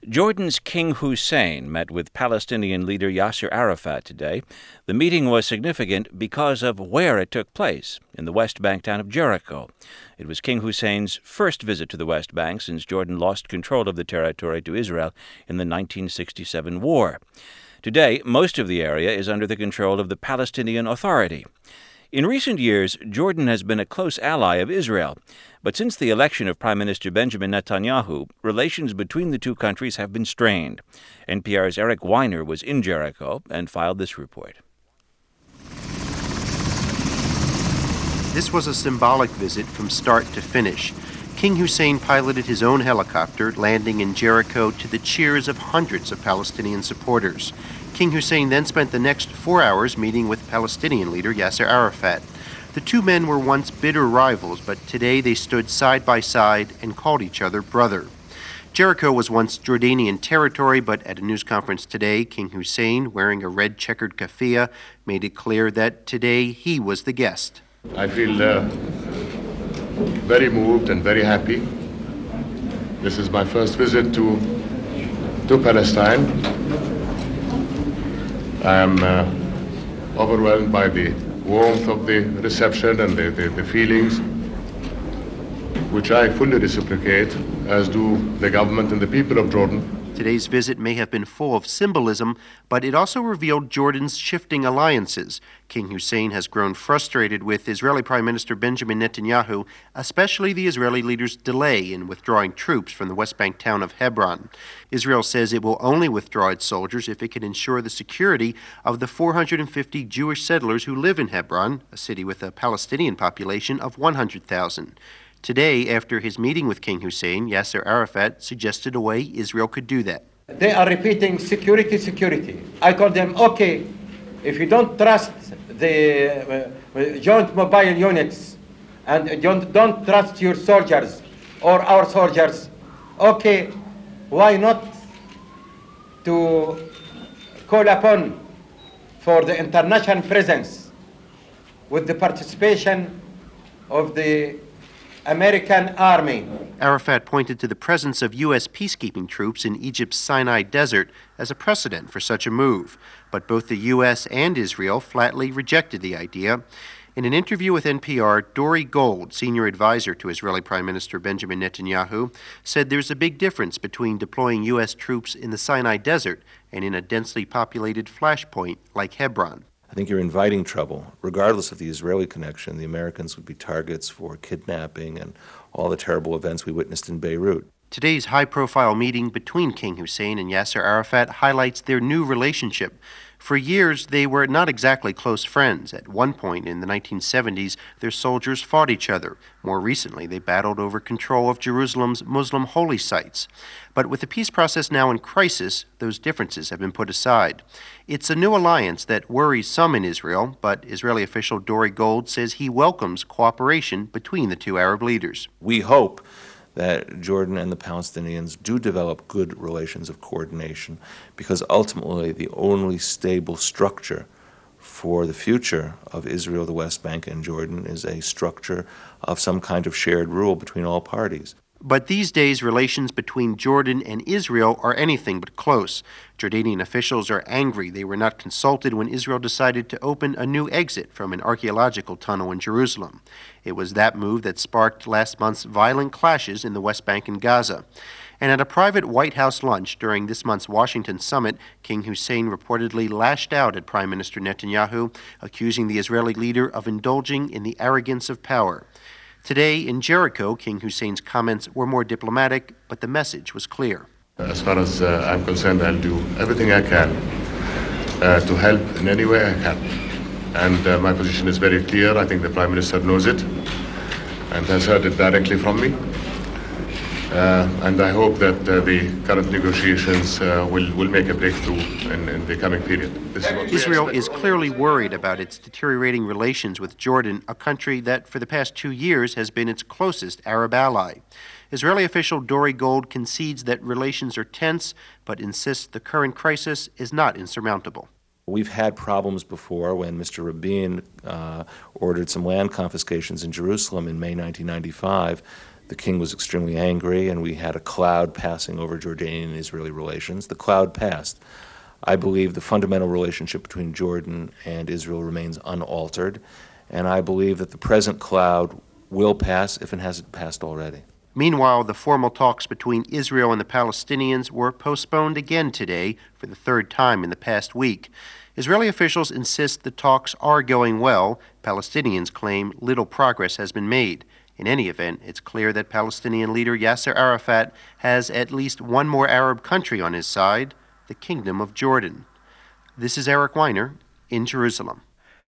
Jordan's King Hussein met with Palestinian leader Yasser Arafat today. The meeting was significant because of where it took place, in the West Bank town of Jericho. It was King Hussein's first visit to the West Bank since Jordan lost control of the territory to Israel in the 1967 war. Today, most of the area is under the control of the Palestinian Authority. In recent years, Jordan has been a close ally of Israel, but since the election of Prime Minister Benjamin Netanyahu, relations between the two countries have been strained. NPR's Eric Weiner was in Jericho and filed this report. This was a symbolic visit from start to finish. King Hussein piloted his own helicopter, landing in Jericho to the cheers of hundreds of Palestinian supporters. King Hussein then spent the next 4 hours meeting with Palestinian leader Yasser Arafat. The two men were once bitter rivals, but today they stood side by side and called each other brother. Jericho was once Jordanian territory, but at a news conference today, King Hussein, wearing a red checkered keffiyeh, made it clear that today he was the guest. I feel very moved and very happy. This is my first visit to Palestine. I am overwhelmed by the warmth of the reception and the feelings, which I fully reciprocate, as do the government and the people of Jordan. Today's visit may have been full of symbolism, but it also revealed Jordan's shifting alliances. King Hussein has grown frustrated with Israeli Prime Minister Benjamin Netanyahu, especially the Israeli leader's delay in withdrawing troops from the West Bank town of Hebron. Israel says it will only withdraw its soldiers if it can ensure the security of the 450 Jewish settlers who live in Hebron, a city with a Palestinian population of 100,000. Today, after his meeting with King Hussein, Yasser Arafat suggested a way Israel could do that. They are repeating security, security. I told them, okay, if you don't trust the joint mobile units and don't trust your soldiers or our soldiers, okay, why not to call upon for the international presence with the participation of the American Army. Arafat pointed to the presence of U.S. peacekeeping troops in Egypt's Sinai Desert as a precedent for such a move. But both the U.S. and Israel flatly rejected the idea. In an interview with NPR, Dori Gold, senior advisor to Israeli Prime Minister Benjamin Netanyahu, said there's a big difference between deploying U.S. troops in the Sinai Desert and in a densely populated flashpoint like Hebron. I think you're inviting trouble. Regardless of the Israeli connection, the Americans would be targets for kidnapping and all the terrible events we witnessed in Beirut. Today's high-profile meeting between King Hussein and Yasser Arafat highlights their new relationship. For years, they were not exactly close friends. At one point in the 1970s, their soldiers fought each other. More recently, they battled over control of Jerusalem's Muslim holy sites. But with the peace process now in crisis, those differences have been put aside. It's a new alliance that worries some in Israel, but Israeli official Dori Gold says he welcomes cooperation between the two Arab leaders. We hope that Jordan and the Palestinians do develop good relations of coordination, because ultimately the only stable structure for the future of Israel, the West Bank, and Jordan is a structure of some kind of shared rule between all parties. But these days, relations between Jordan and Israel are anything but close. Jordanian officials are angry they were not consulted when Israel decided to open a new exit from an archaeological tunnel in Jerusalem. It was that move that sparked last month's violent clashes in the West Bank and Gaza. And at a private White House lunch during this month's Washington summit, King Hussein reportedly lashed out at Prime Minister Netanyahu, accusing the Israeli leader of indulging in the arrogance of power. Today in Jericho, King Hussein's comments were more diplomatic, but the message was clear. As far as I'm concerned, I'll do everything I can to help in any way I can. And my position is very clear. I think the Prime Minister knows it and has heard it directly from me. And I hope that the current negotiations will make a breakthrough in the coming period. Israel is clearly worried about its deteriorating relations with Jordan, a country that for the past 2 years has been its closest Arab ally. Israeli official Dori Gold concedes that relations are tense, but insists the current crisis is not insurmountable. We've had problems before when Mr. Rabin ordered some land confiscations in Jerusalem in May 1995. the king was extremely angry, and we had a cloud passing over Jordanian and Israeli relations. The cloud passed. I believe the fundamental relationship between Jordan and Israel remains unaltered, and I believe that the present cloud will pass if it hasn't passed already. Meanwhile, the formal talks between Israel and the Palestinians were postponed again today for the third time in the past week. Israeli officials insist the talks are going well. Palestinians claim little progress has been made. In any event, it's clear that Palestinian leader Yasser Arafat has at least one more Arab country on his side, the Kingdom of Jordan. This is Eric Weiner in Jerusalem.